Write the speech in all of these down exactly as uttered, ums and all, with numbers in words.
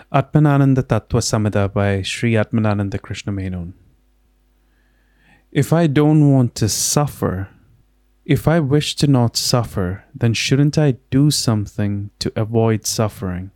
Atmanananda Tattva Samhita by Sri Atmanananda Krishna Menon. If I don't want to suffer, if I wish to not suffer, then shouldn't I do something to avoid suffering?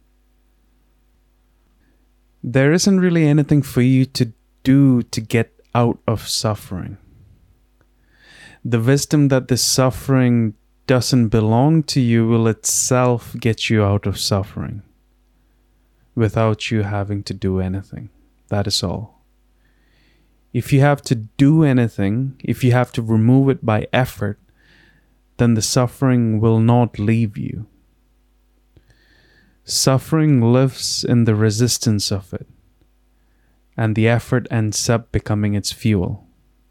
There isn't really anything for you to do to get out of suffering. The wisdom that this suffering doesn't belong to you will itself get you out of suffering without you having to do anything. That is all. If you have to do anything, if you have to remove it by effort, then the suffering will not leave you. Suffering lives in the resistance of it, and the effort ends up becoming its fuel.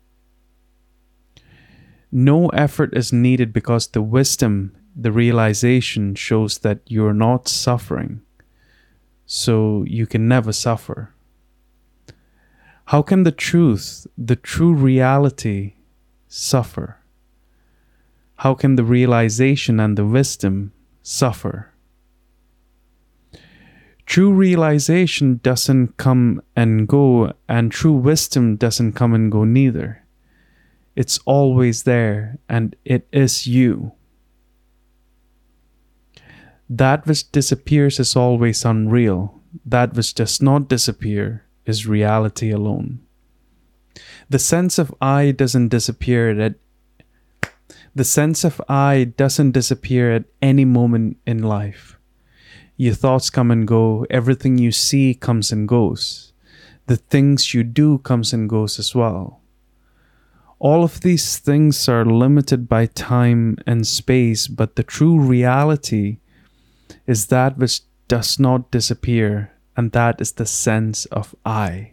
No effort is needed because the wisdom, the realization shows that you're not suffering, so you can never suffer. How can the truth, the true reality, suffer? How can the realization and the wisdom suffer? True realization doesn't come and go, and true wisdom doesn't come and go neither. It's always there, and it is you. That which disappears is always unreal. That which does not disappear is reality alone. The sense of I doesn't disappear at the sense of I doesn't disappear at any moment in life. Your thoughts come and go. Everything you see comes and goes. The things you do comes and goes as well. All of these things are limited by time and space, but the true reality is that which does not disappear, and that is the sense of I.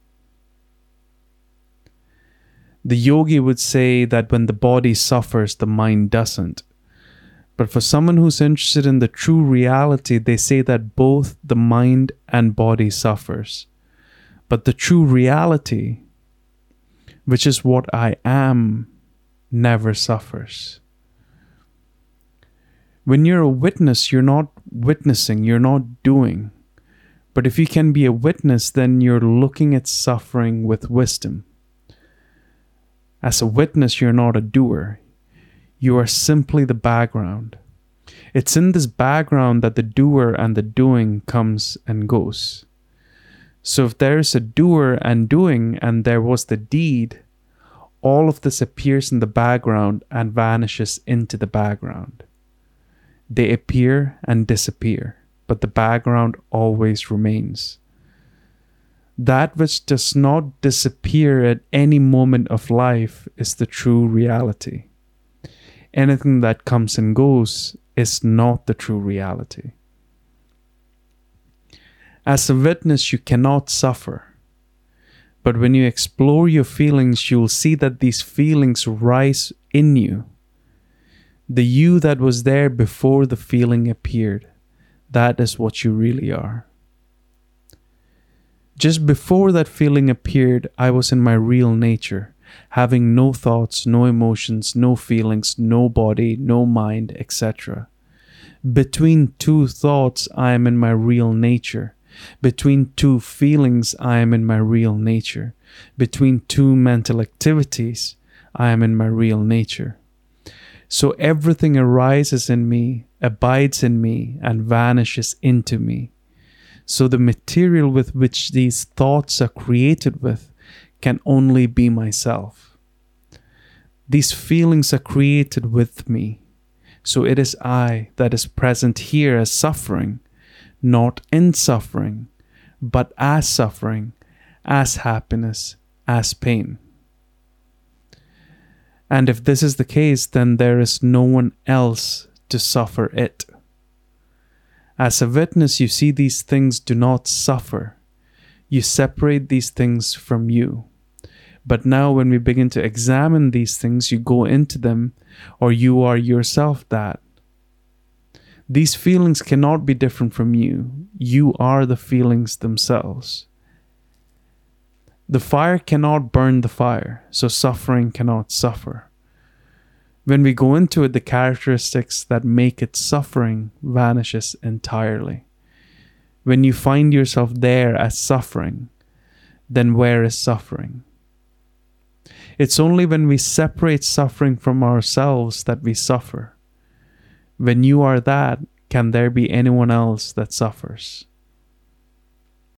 The yogi would say that when the body suffers, the mind doesn't. But for someone who's interested in the true reality, they say that both the mind and body suffers. But the true reality, which is what I am, never suffers. When you're a witness, you're not witnessing, you're not doing. But if you can be a witness, then you're looking at suffering with wisdom. As a witness, you're not a doer. You are simply the background. It's in this background that the doer and the doing comes and goes. So if there is a doer and doing and there was the deed, all of this appears in the background and vanishes into the background. They appear and disappear, but the background always remains. That which does not disappear at any moment of life is the true reality. Anything that comes and goes is not the true reality. As a witness, you cannot suffer. But when you explore your feelings, you'll see that these feelings rise in you. The you that was there before the feeling appeared, that is what you really are. Just before that feeling appeared, I was in my real nature, having no thoughts, no emotions, no feelings, no body, no mind, et cetera. Between two thoughts, I am in my real nature. Between two feelings, I am in my real nature. Between two mental activities, I am in my real nature. So everything arises in me, abides in me, and vanishes into me. So the material with which these thoughts are created with can only be myself. These feelings are created with me. So it is I that is present here as suffering, not in suffering, but as suffering, as happiness, as pain. And if this is the case, then there is no one else to suffer it. As a witness, you see these things do not suffer. You separate these things from you. But now when we begin to examine these things, you go into them, or you are yourself that. These feelings cannot be different from you. You are the feelings themselves. The fire cannot burn the fire, so suffering cannot suffer. When we go into it, the characteristics that make it suffering vanishes entirely. when you find yourself there as suffering, then where is suffering? It's only when we separate suffering from ourselves that we suffer. When you are that, can there be anyone else that suffers?